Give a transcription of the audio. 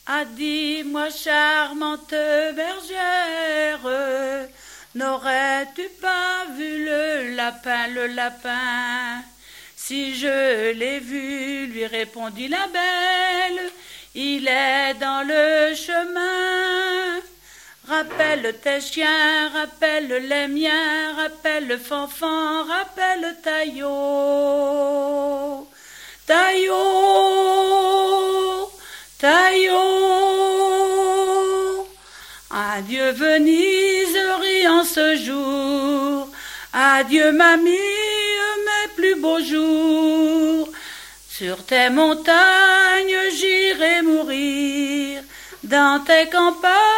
Ah, dis-moi, charmante bergère, n'aurais-tu pas vu le lapin, le lapin? Si je l'ai vu, lui répondit la belle, il est dans le chemin. Rappelle tes chiens, rappelle les miens, rappelle Fanfan, rappelle Taillot. Taillot, Taillot. Adieu Venise, riant ce jour. Adieu mamie, mes plus beaux jours. Sur tes montagnes j'irai mourir, dans tes campagnes